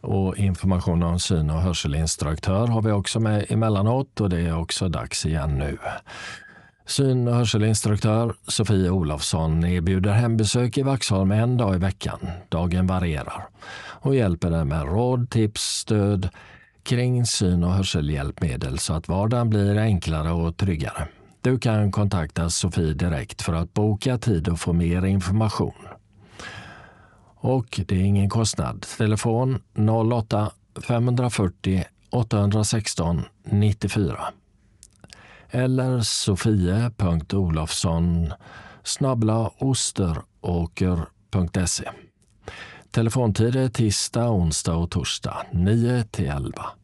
Och information om syn- och hörselinstruktör har vi också med emellanåt, och det är också dags igen nu. Syn- och hörselinstruktör Sofie Olofsson erbjuder hembesök i Vaxholm en dag i veckan. Dagen varierar. Och hjälper dig med råd, tips, stöd kring syn- och hörselhjälpmedel så att vardagen blir enklare och tryggare. Du kan kontakta Sofie direkt för att boka tid och få mer information. Och det är ingen kostnad. Telefon 08 540 816 94. Eller sofie.olofsson@osteråker.se. Telefontid är tisdag, onsdag och torsdag 9-11.